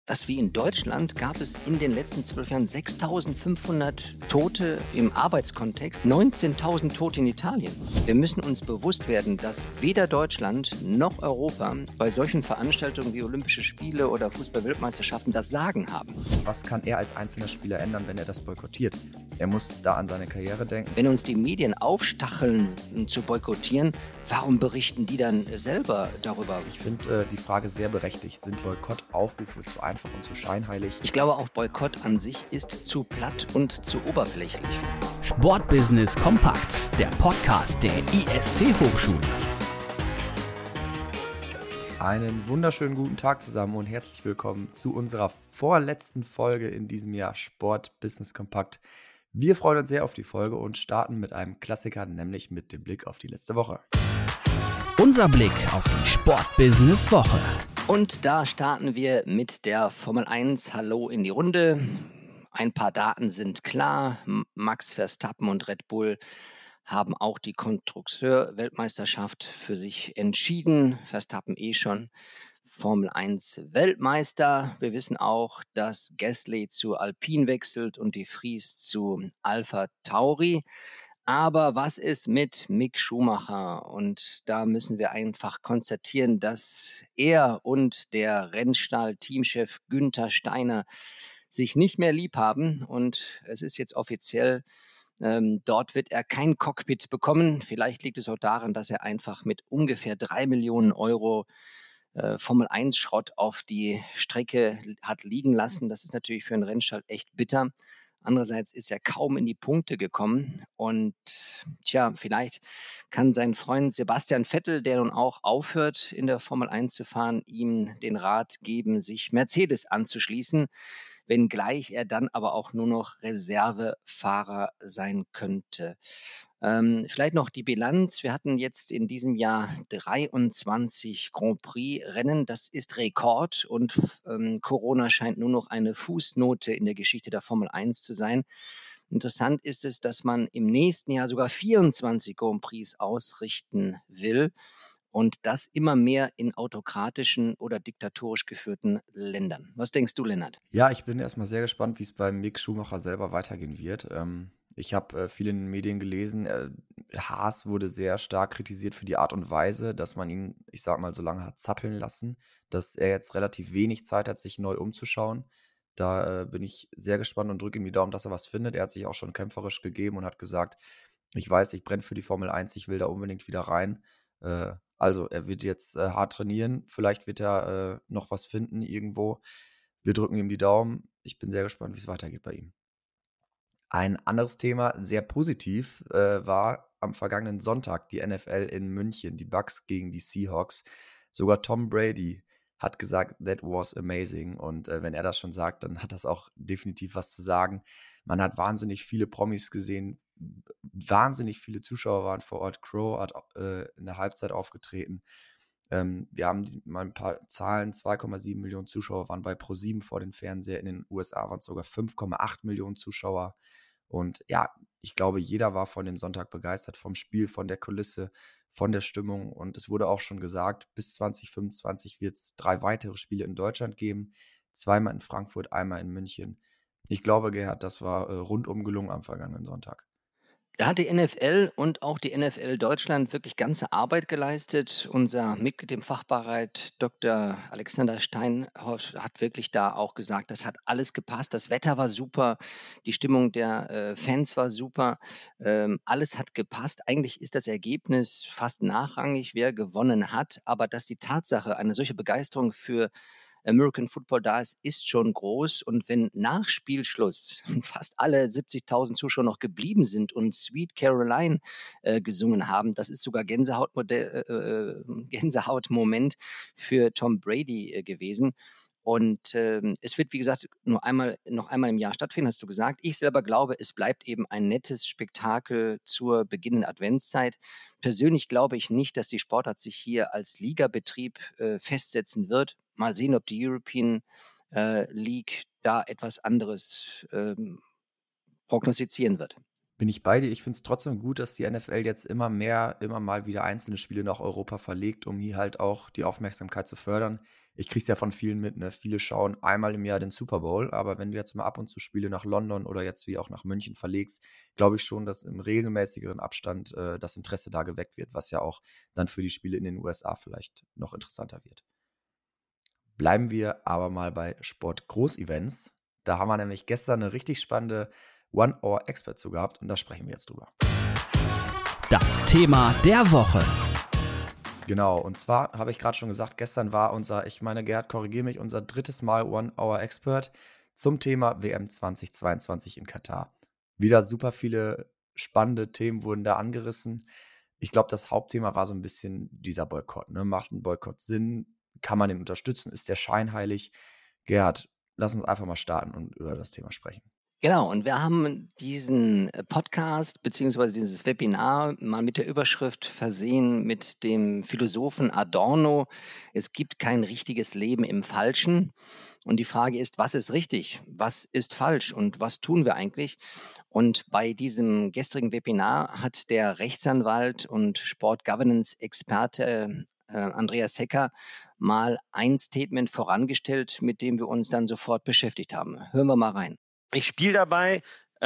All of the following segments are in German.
Was wie in Deutschland gab es in den letzten 12 Jahren 6.500 Tote im Arbeitskontext, 19.000 Tote in Italien. Wir müssen uns bewusst werden, dass weder Deutschland noch Europa bei solchen Veranstaltungen wie Olympische Spiele oder Fußball-Weltmeisterschaften das Sagen haben. Was kann er als einzelner Spieler ändern, wenn er das boykottiert? Er muss da an seine Karriere denken. Wenn uns die Medien aufstacheln, zu boykottieren, warum berichten die dann selber darüber? Ich finde die Frage sehr berechtigt. Sind Boykottaufrufe zu einfach und zu scheinheilig? Ich glaube, auch Boykott an sich ist zu platt und zu oberflächlich. Sportbusiness kompakt, der Podcast der IST Hochschule. Einen wunderschönen guten Tag zusammen und herzlich willkommen zu unserer vorletzten Folge in diesem Jahr Sportbusiness kompakt. Wir freuen uns sehr auf die Folge und starten mit einem Klassiker, nämlich mit dem Blick auf die letzte Woche. Unser Blick auf die Sportbusiness-Woche. Und da starten wir mit der Formel 1. Hallo in die Runde. Ein paar Daten sind klar. Max Verstappen und Red Bull haben auch die Konstrukteur-Weltmeisterschaft für sich entschieden. Verstappen schon Formel 1 Weltmeister. Wir wissen auch, dass Gasly zu Alpine wechselt und de Vries zu Alpha Tauri. Aber was ist mit Mick Schumacher? Und da müssen wir einfach konstatieren, dass er und der Rennstall-Teamchef Günther Steiner sich nicht mehr lieb haben. Und es ist jetzt offiziell, dort wird er kein Cockpit bekommen. Vielleicht liegt es auch daran, dass er einfach mit ungefähr 3 Millionen Euro Formel-1-Schrott auf die Strecke hat liegen lassen. Das ist natürlich für einen Rennstall echt bitter. Andererseits ist er kaum in die Punkte gekommen und vielleicht kann sein Freund Sebastian Vettel, der nun auch aufhört, in der Formel 1 zu fahren, ihm den Rat geben, sich Mercedes anzuschließen, wenngleich er dann aber auch nur noch Reservefahrer sein könnte. Vielleicht noch die Bilanz. Wir hatten jetzt in diesem Jahr 23 Grand Prix-Rennen. Das ist Rekord und Corona scheint nur noch eine Fußnote in der Geschichte der Formel 1 zu sein. Interessant ist es, dass man im nächsten Jahr sogar 24 Grand Prix ausrichten will und das immer mehr in autokratischen oder diktatorisch geführten Ländern. Was denkst du, Lennart? Ja, ich bin erstmal sehr gespannt, wie es bei Mick Schumacher selber weitergehen wird. Ich habe viel in den Medien gelesen. Haas wurde sehr stark kritisiert für die Art und Weise, dass man ihn, ich sag mal, so lange hat zappeln lassen, dass er jetzt relativ wenig Zeit hat, sich neu umzuschauen. Da bin ich sehr gespannt und drücke ihm die Daumen, dass er was findet. Er hat sich auch schon kämpferisch gegeben und hat gesagt, ich weiß, ich brenne für die Formel 1, ich will da unbedingt wieder rein. Also, er wird jetzt hart trainieren. Vielleicht wird er noch was finden irgendwo. Wir drücken ihm die Daumen. Ich bin sehr gespannt, wie es weitergeht bei ihm. Ein anderes Thema, sehr positiv, war am vergangenen Sonntag die NFL in München, die Bucks gegen die Seahawks. Sogar Tom Brady hat gesagt, that was amazing. Und wenn er das schon sagt, dann hat das auch definitiv was zu sagen. Man hat wahnsinnig viele Promis gesehen, wahnsinnig viele Zuschauer waren vor Ort. Crow hat in der Halbzeit aufgetreten. Wir haben mal ein paar Zahlen, 2,7 Millionen Zuschauer waren bei ProSieben vor den Fernseher. In den USA waren es sogar 5,8 Millionen Zuschauer. Und ja, ich glaube, jeder war von dem Sonntag begeistert, vom Spiel, von der Kulisse, von der Stimmung. Und es wurde auch schon gesagt, bis 2025 wird es 3 weitere Spiele in Deutschland geben. 2-mal in Frankfurt, einmal in München. Ich glaube, Gerhard, das war rundum gelungen am vergangenen Sonntag. Da hat die NFL und auch die NFL Deutschland wirklich ganze Arbeit geleistet. Unser Mitglied im Fachbereich, Dr. Alexander Steinhoff, hat wirklich da auch gesagt, das hat alles gepasst. Das Wetter war super, die Stimmung der Fans war super, alles hat gepasst. Eigentlich ist das Ergebnis fast nachrangig, wer gewonnen hat, aber dass die Tatsache, eine solche Begeisterung für American Football da ist schon groß. Und wenn nach Spielschluss fast alle 70.000 Zuschauer noch geblieben sind und Sweet Caroline gesungen haben, das ist sogar Gänsehautmoment für Tom Brady gewesen. Und es wird, wie gesagt, noch einmal im Jahr stattfinden, hast du gesagt. Ich selber glaube, es bleibt eben ein nettes Spektakel zur beginnenden Adventszeit. Persönlich glaube ich nicht, dass die Sportart sich hier als Ligabetrieb festsetzen wird. Mal sehen, ob die European League da etwas anderes prognostizieren wird. Bin ich bei dir. Ich finde es trotzdem gut, dass die NFL jetzt immer mal wieder einzelne Spiele nach Europa verlegt, um hier halt auch die Aufmerksamkeit zu fördern. ich kriege es ja von vielen mit, ne? Viele schauen einmal im Jahr den Super Bowl, aber wenn du jetzt mal ab und zu Spiele nach London oder jetzt wie auch nach München verlegst, glaube ich schon, dass im regelmäßigeren Abstand das Interesse da geweckt wird, was ja auch dann für die Spiele in den USA vielleicht noch interessanter wird. Bleiben wir aber mal bei Sport-Großevents. Da haben wir nämlich gestern eine richtig spannende One-Hour-Expert zu gehabt und da sprechen wir jetzt drüber. Das Thema der Woche. Genau, und zwar habe ich gerade schon gesagt, gestern war ich meine, Gerhard, korrigiere mich, unser drittes Mal One-Hour-Expert zum Thema WM 2022 in Katar. Wieder super viele spannende Themen wurden da angerissen. Ich glaube, das Hauptthema war so ein bisschen dieser Boykott. Ne? Macht ein Boykott Sinn? Kann man den unterstützen? Ist der scheinheilig? Gerhard, lass uns einfach mal starten und über das Thema sprechen. Genau, und wir haben diesen Podcast beziehungsweise dieses Webinar mal mit der Überschrift versehen mit dem Philosophen Adorno: Es gibt kein richtiges Leben im Falschen. Und die Frage ist, was ist richtig? Was ist falsch? Und was tun wir eigentlich? Und bei diesem gestrigen Webinar hat der Rechtsanwalt und Sport-Governance-Experte Andreas Hecker mal ein Statement vorangestellt, mit dem wir uns dann sofort beschäftigt haben. Hören wir mal rein. Ich spiele dabei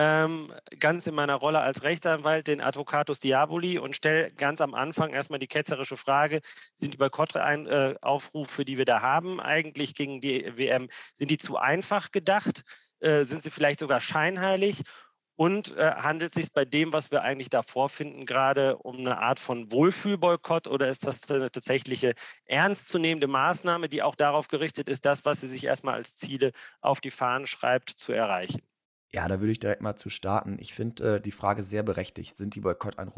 ganz in meiner Rolle als Rechtsanwalt den Advocatus Diaboli und stelle ganz am Anfang erstmal die ketzerische Frage: Sind die Boykottaufrufe, die wir da haben, eigentlich gegen die WM, sind die zu einfach gedacht? Sind sie vielleicht sogar scheinheilig? Und handelt es sich bei dem, was wir eigentlich da vorfinden, gerade um eine Art von Wohlfühlboykott, oder ist das eine tatsächliche ernstzunehmende Maßnahme, die auch darauf gerichtet ist, das, was sie sich erstmal als Ziele auf die Fahnen schreibt, zu erreichen? Ja, da würde ich direkt mal zu starten. Ich finde die Frage sehr berechtigt. Sind die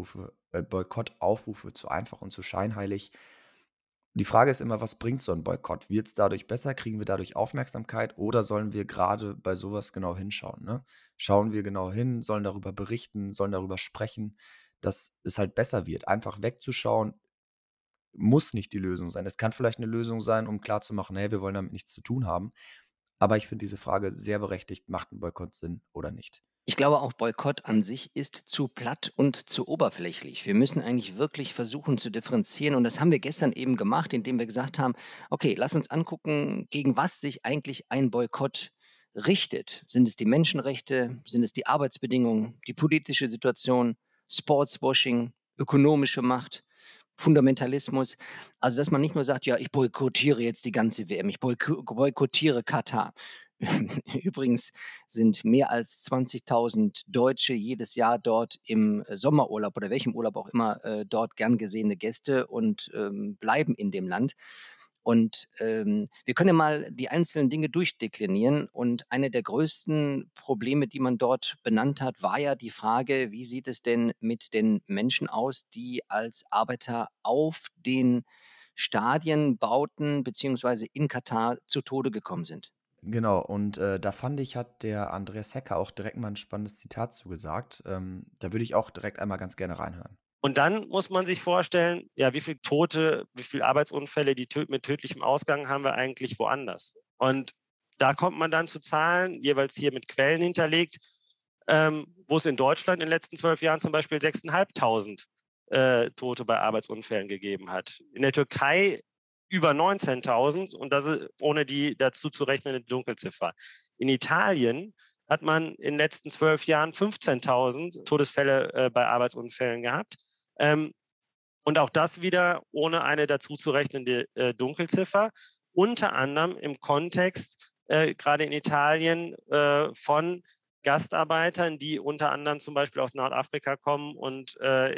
Boykottaufrufe zu einfach und zu scheinheilig? Die Frage ist immer, was bringt so ein Boykott? Wird es dadurch besser? Kriegen wir dadurch Aufmerksamkeit? Oder sollen wir gerade bei sowas genau hinschauen? Ne? Schauen wir genau hin, sollen darüber berichten, sollen darüber sprechen, dass es halt besser wird. Einfach wegzuschauen muss nicht die Lösung sein. Es kann vielleicht eine Lösung sein, um klarzumachen, hey, wir wollen damit nichts zu tun haben. Aber ich finde diese Frage sehr berechtigt, macht ein Boykott Sinn oder nicht? Ich glaube, auch Boykott an sich ist zu platt und zu oberflächlich. Wir müssen eigentlich wirklich versuchen zu differenzieren. Und das haben wir gestern eben gemacht, indem wir gesagt haben, okay, lass uns angucken, gegen was sich eigentlich ein Boykott richtet. Sind es die Menschenrechte? Sind es die Arbeitsbedingungen? Die politische Situation? Sportswashing? Ökonomische Macht? Fundamentalismus? Also, dass man nicht nur sagt, ja, ich boykottiere jetzt die ganze WM, ich boykottiere Katar. Übrigens sind mehr als 20.000 Deutsche jedes Jahr dort im Sommerurlaub oder welchem Urlaub auch immer dort gern gesehene Gäste und bleiben in dem Land. Und wir können ja mal die einzelnen Dinge durchdeklinieren. Und eine der größten Probleme, die man dort benannt hat, war ja die Frage, wie sieht es denn mit den Menschen aus, die als Arbeiter auf den Stadien, Bauten beziehungsweise in Katar zu Tode gekommen sind. Genau, und da fand ich, hat der Andreas Hecker auch direkt mal ein spannendes Zitat zugesagt. Da würde ich auch direkt einmal ganz gerne reinhören. Und dann muss man sich vorstellen, ja, wie viele Tote, wie viele Arbeitsunfälle, die mit tödlichem Ausgang haben wir eigentlich woanders? Und da kommt man dann zu Zahlen, jeweils hier mit Quellen hinterlegt, wo es in Deutschland in den letzten 12 Jahren zum Beispiel 6.500 Tote bei Arbeitsunfällen gegeben hat. In der Türkei über 19.000 und das ist ohne die dazu zu rechnende Dunkelziffer. In Italien hat man in den letzten 12 Jahren 15.000 Todesfälle bei Arbeitsunfällen gehabt. Und auch das wieder ohne eine dazu zu rechnende Dunkelziffer. Unter anderem im Kontext, gerade in Italien, von Gastarbeitern, die unter anderem zum Beispiel aus Nordafrika kommen und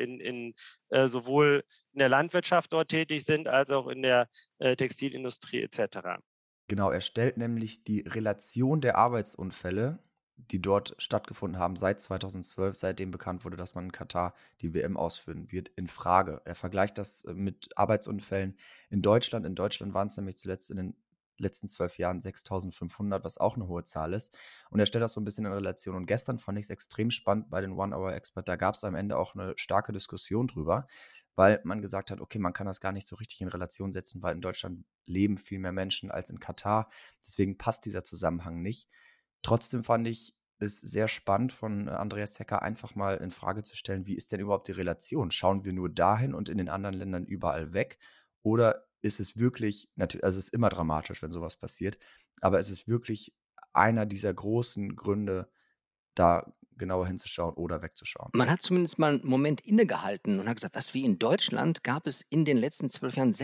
sowohl in der Landwirtschaft dort tätig sind, als auch in der Textilindustrie etc. Genau, er stellt nämlich die Relation der Arbeitsunfälle, die dort stattgefunden haben seit 2012, seitdem bekannt wurde, dass man in Katar die WM ausführen wird, in Frage. Er vergleicht das mit Arbeitsunfällen in Deutschland. In Deutschland waren es nämlich zuletzt in den letzten 12 Jahren 6.500, was auch eine hohe Zahl ist. Und er stellt das so ein bisschen in Relation. Und gestern fand ich es extrem spannend bei den One-Hour-Expert. Da gab es am Ende auch eine starke Diskussion drüber, weil man gesagt hat, okay, man kann das gar nicht so richtig in Relation setzen, weil in Deutschland leben viel mehr Menschen als in Katar. Deswegen passt dieser Zusammenhang nicht. Trotzdem fand ich es sehr spannend von Andreas Hecker einfach mal in Frage zu stellen, wie ist denn überhaupt die Relation? Schauen wir nur dahin und in den anderen Ländern überall weg? Oder ist es wirklich, natürlich, also es ist immer dramatisch, wenn sowas passiert, aber es ist wirklich einer dieser großen Gründe, da genauer hinzuschauen oder wegzuschauen. Man hat zumindest mal 'n Moment innegehalten und hat gesagt: „Was, wie in Deutschland gab es in den letzten 12 Jahren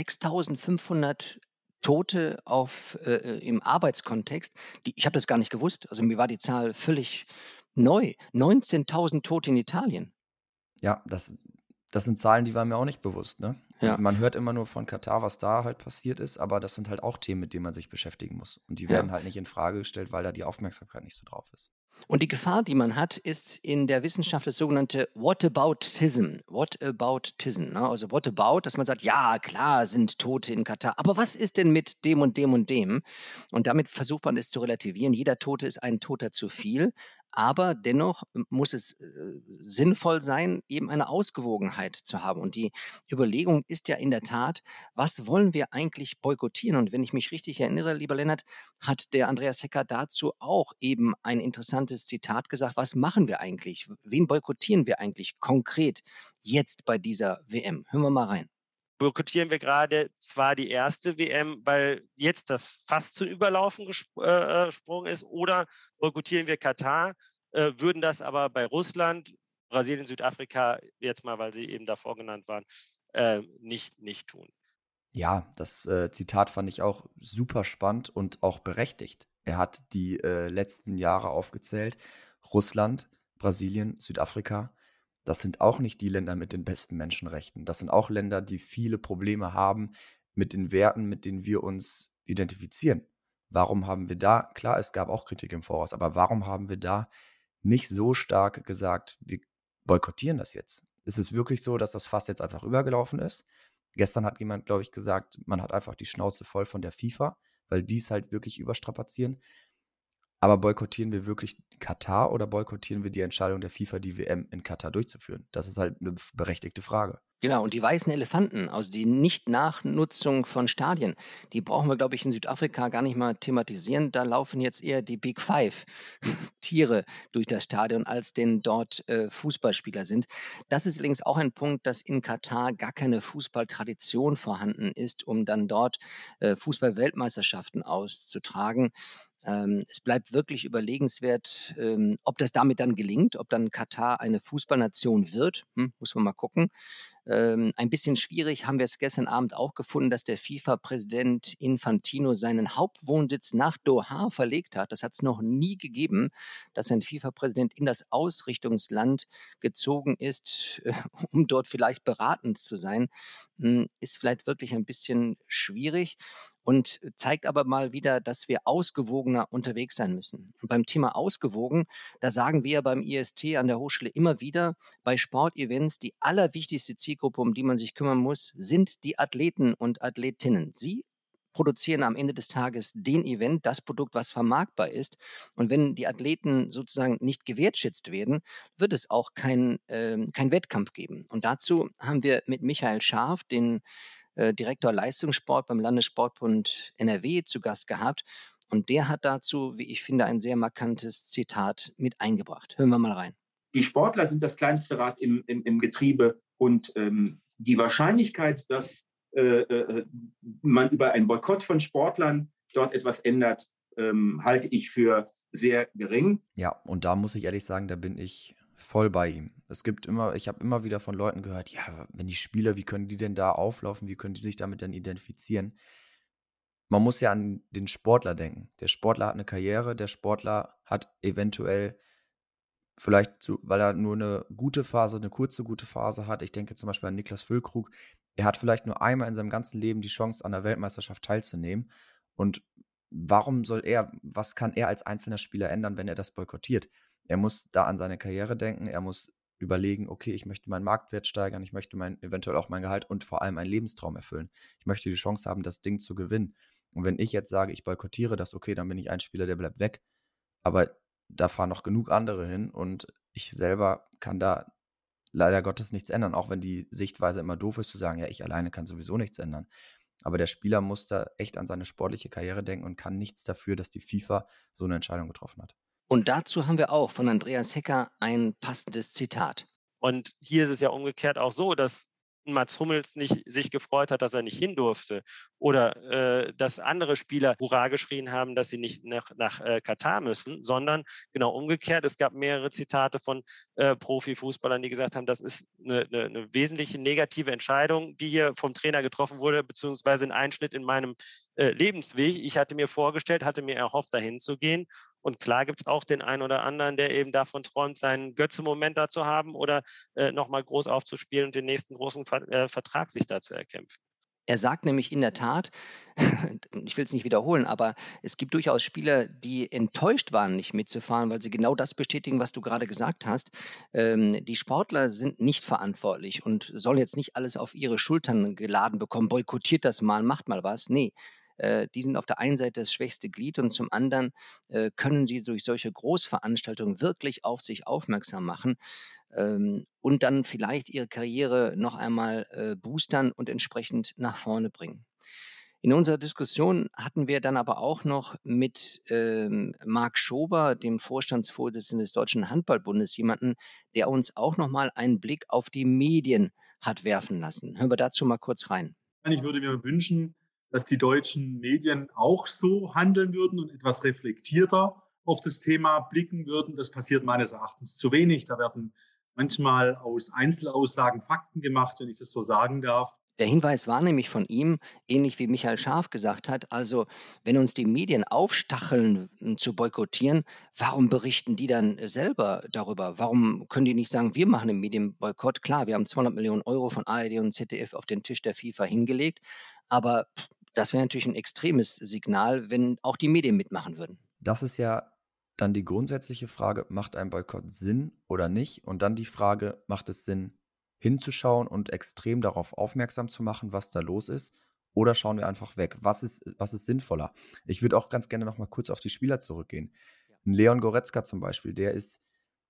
6.500 Tote im Arbeitskontext?“ Ich habe das gar nicht gewusst. Also, mir war die Zahl völlig neu. 19.000 Tote in Italien. Ja, das sind Zahlen, die waren mir auch nicht bewusst, ne? Ja, Man hört immer nur von Katar, was da halt passiert ist, aber das sind halt auch Themen, mit denen man sich beschäftigen muss. Und die ja. werden halt nicht in Frage gestellt, weil da die Aufmerksamkeit nicht so drauf ist. Und die Gefahr, die man hat, ist in der Wissenschaft das sogenannte Whataboutism. Whataboutism, ne? Also what about, dass man sagt: „Ja, klar sind Tote in Katar, aber was ist denn mit dem und dem und dem?“ Und damit versucht man es zu relativieren. Jeder Tote ist ein Toter zu viel, aber dennoch muss es, sinnvoll sein, eben eine Ausgewogenheit zu haben. Und die Überlegung ist ja in der Tat: Was wollen wir eigentlich boykottieren? Und wenn ich mich richtig erinnere, lieber Lennart, hat der Andreas Hecker dazu auch eben ein interessantes Zitat gesagt. Was machen wir eigentlich? Wen boykottieren wir eigentlich konkret jetzt bei dieser WM? Hören wir mal rein. Boykottieren wir gerade zwar die erste WM, weil jetzt das Fass zum Überlaufen gesprungen ist, oder boykottieren wir Katar, würden das aber bei Russland, Brasilien, Südafrika, jetzt mal, weil sie eben davor genannt waren, nicht tun. Ja, das Zitat fand ich auch super spannend und auch berechtigt. Er hat die letzten Jahre aufgezählt. Russland, Brasilien, Südafrika, das sind auch nicht die Länder mit den besten Menschenrechten. Das sind auch Länder, die viele Probleme haben mit den Werten, mit denen wir uns identifizieren. Warum haben wir da, klar, es gab auch Kritik im Voraus, aber warum haben wir da nicht so stark gesagt, wir boykottieren das jetzt? Ist es wirklich so, dass das Fass jetzt einfach übergelaufen ist? Gestern hat jemand, glaube ich, gesagt, man hat einfach die Schnauze voll von der FIFA, weil die es halt wirklich überstrapazieren. Aber boykottieren wir wirklich Katar oder boykottieren wir die Entscheidung der FIFA, die WM in Katar durchzuführen? Das ist halt eine berechtigte Frage. Genau, und die weißen Elefanten, also die Nicht-Nachnutzung von Stadien, die brauchen wir, glaube ich, in Südafrika gar nicht mal thematisieren. Da laufen jetzt eher die Big Five Tiere durch das Stadion, als denn dort Fußballspieler sind. Das ist allerdings auch ein Punkt, dass in Katar gar keine Fußballtradition vorhanden ist, um dann dort Fußball-Weltmeisterschaften auszutragen. Es bleibt wirklich überlegenswert, ob das damit dann gelingt, ob dann Katar eine Fußballnation wird. Muss man mal gucken. Ein bisschen schwierig haben wir es gestern Abend auch gefunden, dass der FIFA-Präsident Infantino seinen Hauptwohnsitz nach Doha verlegt hat. Das hat es noch nie gegeben, dass ein FIFA-Präsident in das Ausrichtungsland gezogen ist, um dort vielleicht beratend zu sein. Ist vielleicht wirklich ein bisschen schwierig und zeigt aber mal wieder, dass wir ausgewogener unterwegs sein müssen. Und beim Thema ausgewogen, da sagen wir beim IST an der Hochschule immer wieder, bei Sportevents die allerwichtigste Zielgruppe, um die man sich kümmern muss, sind die Athleten und Athletinnen. Sie produzieren am Ende des Tages den Event, das Produkt, was vermarktbar ist. Und wenn die Athleten sozusagen nicht gewertschätzt werden, wird es auch kein Wettkampf geben. Und dazu haben wir mit Michael Scharf, den Direktor Leistungssport beim Landessportbund NRW, zu Gast gehabt. Und der hat dazu, wie ich finde, ein sehr markantes Zitat mit eingebracht. Hören wir mal rein. Die Sportler sind das kleinste Rad im Getriebe und die Wahrscheinlichkeit, dass man über einen Boykott von Sportlern dort etwas ändert, halte ich für sehr gering. Ja, und da muss ich ehrlich sagen, da bin ich voll bei ihm. Ich habe immer wieder von Leuten gehört, ja, wenn die Spieler, wie können die denn da auflaufen, wie können die sich damit denn identifizieren? Man muss ja an den Sportler denken. Der Sportler hat eine Karriere, der Sportler hat eventuell weil er nur eine gute Phase, eine kurze gute Phase hat. Ich denke zum Beispiel an Niklas Füllkrug. Er hat vielleicht nur einmal in seinem ganzen Leben die Chance, an der Weltmeisterschaft teilzunehmen. Und was kann er als einzelner Spieler ändern, wenn er das boykottiert? Er muss da an seine Karriere denken. Er muss überlegen, okay, ich möchte meinen Marktwert steigern, ich möchte eventuell auch mein Gehalt und vor allem einen Lebenstraum erfüllen. Ich möchte die Chance haben, das Ding zu gewinnen. Und wenn ich jetzt sage, ich boykottiere das, okay, dann bin ich ein Spieler, der bleibt weg. Aber da fahren noch genug andere hin und ich selber kann da leider Gottes nichts ändern, auch wenn die Sichtweise immer doof ist, zu sagen, ja, ich alleine kann sowieso nichts ändern. Aber der Spieler muss da echt an seine sportliche Karriere denken und kann nichts dafür, dass die FIFA so eine Entscheidung getroffen hat. Und dazu haben wir auch von Andreas Hecker ein passendes Zitat. Und hier ist es ja umgekehrt auch so, dass Mats Hummels nicht sich gefreut hat, dass er nicht hin durfte oder dass andere Spieler Hurra geschrien haben, dass sie nicht nach Katar müssen, sondern genau umgekehrt. Es gab mehrere Zitate von Profifußballern, die gesagt haben, das ist eine wesentliche negative Entscheidung, die hier vom Trainer getroffen wurde, beziehungsweise ein Einschnitt in meinem Lebensweg. Ich hatte mir vorgestellt, hatte mir erhofft, dahin zu gehen. Und klar gibt es auch den einen oder anderen, der eben davon träumt, seinen Götze-Moment da zu haben oder nochmal groß aufzuspielen und den nächsten großen Vertrag sich da zu erkämpfen. Er sagt nämlich in der Tat, ich will es nicht wiederholen, aber es gibt durchaus Spieler, die enttäuscht waren, nicht mitzufahren, weil sie genau das bestätigen, was du gerade gesagt hast. Die Sportler sind nicht verantwortlich und sollen jetzt nicht alles auf ihre Schultern geladen bekommen, boykottiert das mal, macht mal was. Nee, die sind auf der einen Seite das schwächste Glied und zum anderen können sie durch solche Großveranstaltungen wirklich auf sich aufmerksam machen und dann vielleicht ihre Karriere noch einmal boostern und entsprechend nach vorne bringen. In unserer Diskussion hatten wir dann aber auch noch mit Marc Schober, dem Vorstandsvorsitzenden des Deutschen Handballbundes, jemanden, der uns auch noch mal einen Blick auf die Medien hat werfen lassen. Hören wir dazu mal kurz rein. Ich würde mir wünschen, dass die deutschen Medien auch so handeln würden und etwas reflektierter auf das Thema blicken würden. Das passiert meines Erachtens zu wenig. Da werden manchmal aus Einzelaussagen Fakten gemacht, wenn ich das so sagen darf. Der Hinweis war nämlich von ihm, ähnlich wie Michael Scharf gesagt hat, also wenn uns die Medien aufstacheln zu boykottieren, warum berichten die dann selber darüber? Warum können die nicht sagen, wir machen einen Medienboykott? Klar, wir haben 200 Millionen Euro von ARD und ZDF auf den Tisch der FIFA hingelegt, aber das wäre natürlich ein extremes Signal, wenn auch die Medien mitmachen würden. Das ist ja dann die grundsätzliche Frage, macht ein Boykott Sinn oder nicht? Und dann die Frage, macht es Sinn, hinzuschauen und extrem darauf aufmerksam zu machen, was da los ist? Oder schauen wir einfach weg? Was ist sinnvoller? Ich würde auch ganz gerne noch mal kurz auf die Spieler zurückgehen. Ein Leon Goretzka zum Beispiel, der ist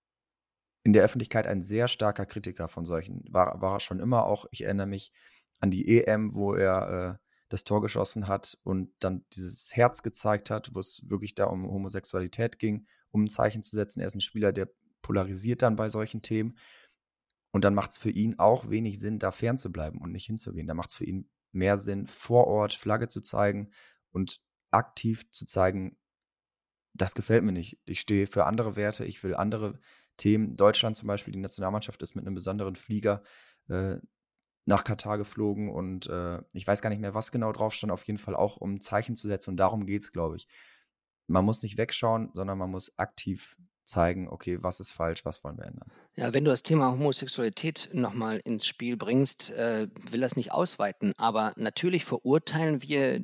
in der Öffentlichkeit ein sehr starker Kritiker von solchen. War er schon immer auch. Ich erinnere mich an die EM, wo er das Tor geschossen hat und dann dieses Herz gezeigt hat, wo es wirklich da um Homosexualität ging, um ein Zeichen zu setzen. Er ist ein Spieler, der polarisiert dann bei solchen Themen. Und dann macht es für ihn auch wenig Sinn, da fernzubleiben und nicht hinzugehen. Da macht es für ihn mehr Sinn, vor Ort Flagge zu zeigen und aktiv zu zeigen, das gefällt mir nicht. Ich stehe für andere Werte, ich will andere Themen. Deutschland zum Beispiel, die Nationalmannschaft ist mit einem besonderen Flieger nach Katar geflogen und ich weiß gar nicht mehr, was genau drauf stand, auf jeden Fall auch, um ein Zeichen zu setzen. Und darum geht es, glaube ich. Man muss nicht wegschauen, sondern man muss aktiv zeigen, okay, was ist falsch, was wollen wir ändern. Ja, wenn du das Thema Homosexualität nochmal ins Spiel bringst, will das nicht ausweiten, aber natürlich verurteilen wir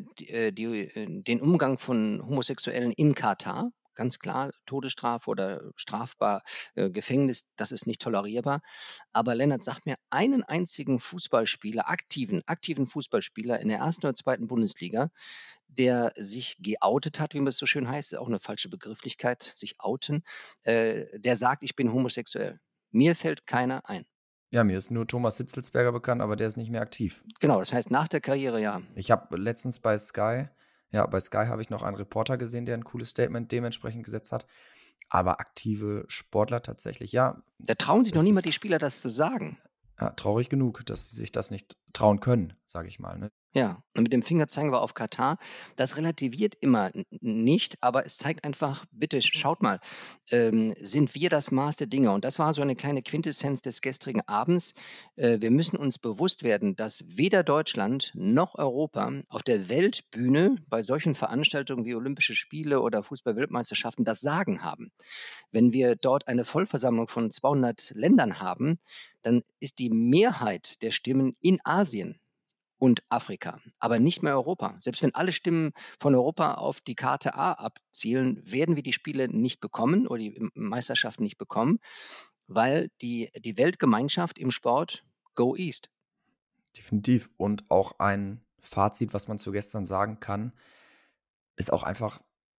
den Umgang von Homosexuellen in Katar. Ganz klar, Todesstrafe oder strafbar Gefängnis, das ist nicht tolerierbar. Aber Lennart, sag mir einen einzigen Fußballspieler, aktiven Fußballspieler in der ersten oder zweiten Bundesliga, der sich geoutet hat, wie man es so schön heißt, ist auch eine falsche Begrifflichkeit, sich outen, der sagt, ich bin homosexuell. Mir fällt keiner ein. Ja, mir ist nur Thomas Hitzelsberger bekannt, aber der ist nicht mehr aktiv. Genau, das heißt nach der Karriere, ja. Ich habe letztens bei Sky habe ich noch einen Reporter gesehen, der ein cooles Statement dementsprechend gesetzt hat. Aber aktive Sportler tatsächlich, ja. Da trauen sich noch es nicht mal ist die Spieler, das zu sagen. ja, traurig genug, dass sie sich das nicht trauen können, sage ich mal. Ne? Ja, und mit dem Finger zeigen wir auf Katar. Das relativiert immer nicht, aber es zeigt einfach, bitte schaut mal, sind wir das Maß der Dinge? Und das war so eine kleine Quintessenz des gestrigen Abends. Wir müssen uns bewusst werden, dass weder Deutschland noch Europa auf der Weltbühne bei solchen Veranstaltungen wie Olympische Spiele oder Fußball-Weltmeisterschaften das Sagen haben. Wenn wir dort eine Vollversammlung von 200 Ländern haben, dann ist die Mehrheit der Stimmen in Asien und Afrika, aber nicht mehr Europa. Selbst wenn alle Stimmen von Europa auf die Karte A abzielen, werden wir die Spiele nicht bekommen oder die Meisterschaften nicht bekommen, weil die Weltgemeinschaft im Sport go East. Definitiv. Und auch ein Fazit, was man zu gestern sagen kann, ist auch einfach,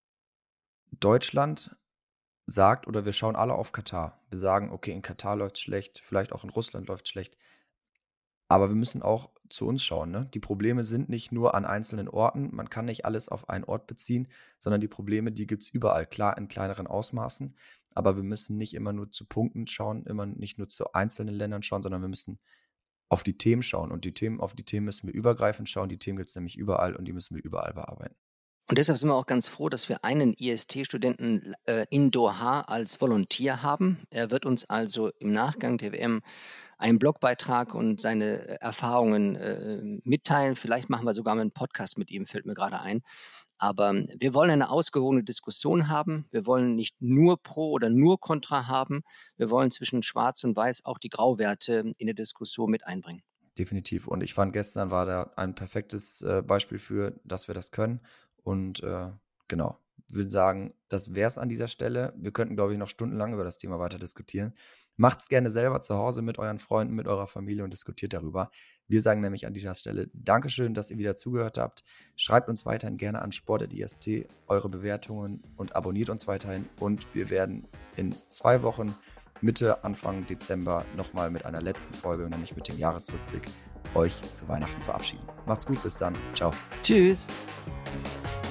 Deutschland sagt, oder wir schauen alle auf Katar. Wir sagen, okay, in Katar läuft es schlecht, vielleicht auch in Russland läuft es schlecht. Aber wir müssen auch zu uns schauen. Ne? Die Probleme sind nicht nur an einzelnen Orten. Man kann nicht alles auf einen Ort beziehen, sondern die Probleme, die gibt es überall. Klar, in kleineren Ausmaßen. Aber wir müssen nicht immer nur zu Punkten schauen, immer nicht nur zu einzelnen Ländern schauen, sondern wir müssen auf die Themen schauen. Und auf die Themen müssen wir übergreifend schauen. Die Themen gibt es nämlich überall und die müssen wir überall bearbeiten. Und deshalb sind wir auch ganz froh, dass wir einen IST-Studenten in Doha als Volontier haben. Er wird uns also im Nachgang der WM einen Blogbeitrag und seine Erfahrungen mitteilen. Vielleicht machen wir sogar mal einen Podcast mit ihm, fällt mir gerade ein. Aber wir wollen eine ausgewogene Diskussion haben. Wir wollen nicht nur Pro oder nur Contra haben. Wir wollen zwischen Schwarz und Weiß auch die Grauwerte in der Diskussion mit einbringen. Definitiv. Und ich fand, gestern war da ein perfektes Beispiel für, dass wir das können. Und genau, würde sagen, das wäre es an dieser Stelle. Wir könnten, glaube ich, noch stundenlang über das Thema weiter diskutieren. Macht es gerne selber zu Hause mit euren Freunden, mit eurer Familie und diskutiert darüber. Wir sagen nämlich an dieser Stelle Dankeschön, dass ihr wieder zugehört habt. Schreibt uns weiterhin gerne an sport.ist eure Bewertungen und abonniert uns weiterhin. Und wir werden in 2 Wochen, Mitte, Anfang Dezember, nochmal mit einer letzten Folge, nämlich mit dem Jahresrückblick, euch zu Weihnachten verabschieden. Macht's gut, bis dann. Ciao. Tschüss.